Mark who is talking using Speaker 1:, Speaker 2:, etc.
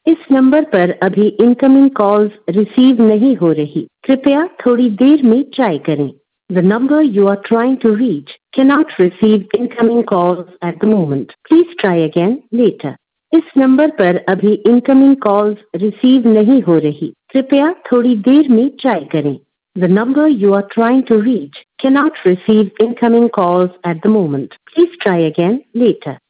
Speaker 1: इस नंबर पर अभी इनकमिंग कॉल्स रिसीव नहीं हो रही, कृपया थोड़ी देर में ट्राई करें। The number you are trying to reach cannot receive incoming calls at the moment. Please try again later. इस नंबर पर अभी इनकमिंग कॉल्स रिसीव नहीं हो रही, कृपया थोड़ी देर में ट्राई करें। The number you are trying to reach cannot receive incoming calls at the moment. Please try again later.